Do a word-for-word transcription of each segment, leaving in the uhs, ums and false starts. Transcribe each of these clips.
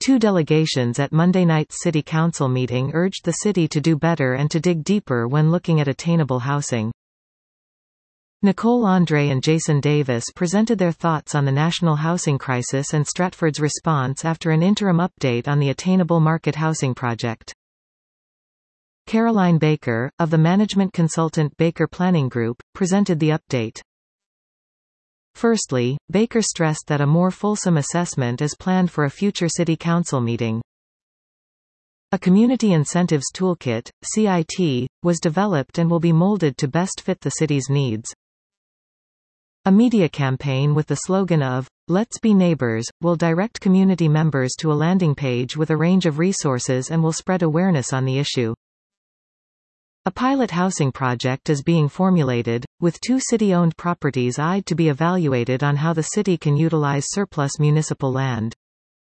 Two delegations at Monday night's City Council meeting urged the city to do better and to dig deeper when looking at attainable housing. Nicole Andre and Jason Davis presented their thoughts on the national housing crisis and Stratford's response after an interim update on the Attainable Market Housing Project. Caroline Baker, of the management consultant Baker Planning Group, presented the update. Firstly, Baker stressed that a more fulsome assessment is planned for a future City Council meeting. A Community Incentives Toolkit, C I T, was developed and will be molded to best fit the city's needs. A media campaign with the slogan of, "Let's be neighbors," will direct community members to a landing page with a range of resources and will spread awareness on the issue. A pilot housing project is being formulated, with two city-owned properties eyed to be evaluated on how the city can utilize surplus municipal land.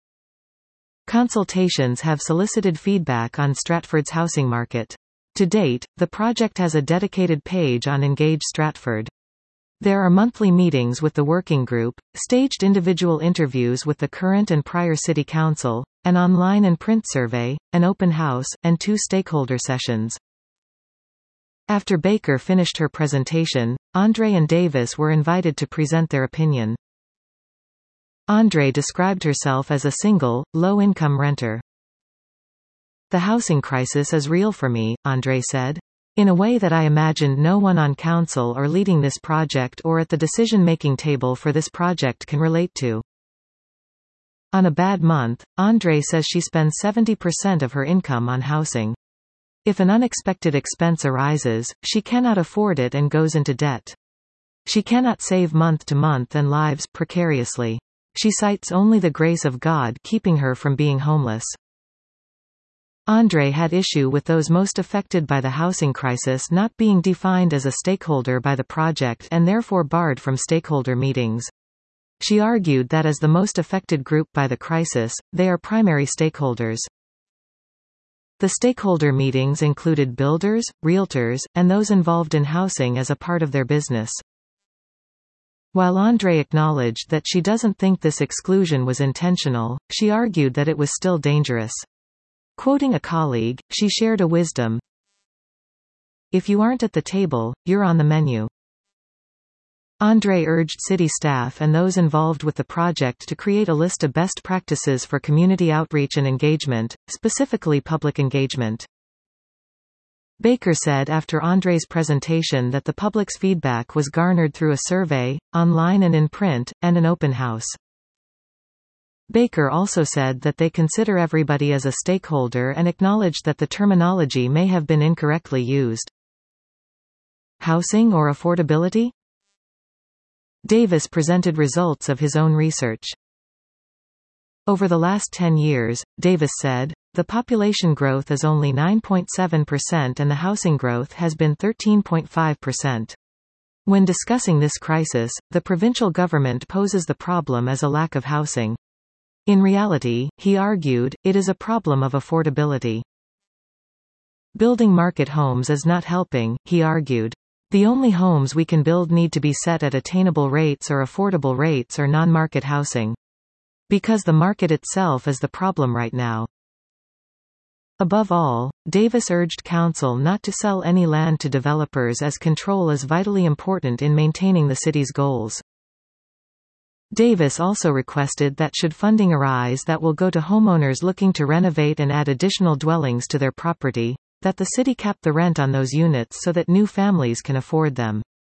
Consultations have solicited feedback on Stratford's housing market. To date, the project has a dedicated page on Engage Stratford. There are monthly meetings with the working group, staged individual interviews with the current and prior city council, an online and print survey, an open house, and two stakeholder sessions. After Baker finished her presentation, Andre and Davis were invited to present their opinion. Andre described herself as a single, low-income renter. "The housing crisis is real for me," Andre said. "In a way that I imagined no one on council or leading this project or at the decision-making table for this project can relate to." On a bad month, Andre says she spends seventy percent of her income on housing. If an unexpected expense arises, she cannot afford it and goes into debt. She cannot save month to month and lives precariously. She cites only the grace of God keeping her from being homeless. Andre had issue with those most affected by the housing crisis not being defined as a stakeholder by the project and therefore barred from stakeholder meetings. She argued that as the most affected group by the crisis, they are primary stakeholders. The stakeholder meetings included builders, realtors, and those involved in housing as a part of their business. While Andre acknowledged that she doesn't think this exclusion was intentional, she argued that it was still dangerous. Quoting a colleague, she shared a wisdom: "If you aren't at the table, you're on the menu." Andre urged city staff and those involved with the project to create a list of best practices for community outreach and engagement, specifically public engagement. Baker said after Andre's presentation that the public's feedback was garnered through a survey, online and in print, and an open house. Baker also said that they consider everybody as a stakeholder and acknowledged that the terminology may have been incorrectly used. Housing or affordability? Davis presented results of his own research. Over the last ten years, Davis said, the population growth is only nine point seven percent and the housing growth has been thirteen point five percent. When discussing this crisis, the provincial government poses the problem as a lack of housing. In reality, he argued, it is a problem of affordability. Building market homes is not helping, he argued. The only homes we can build need to be set at attainable rates or affordable rates or non-market housing. Because the market itself is the problem right now. Above all, Davis urged council not to sell any land to developers as control is vitally important in maintaining the city's goals. Davis also requested that should funding arise that will go to homeowners looking to renovate and add additional dwellings to their property, that the city cap the rent on those units so that new families can afford them.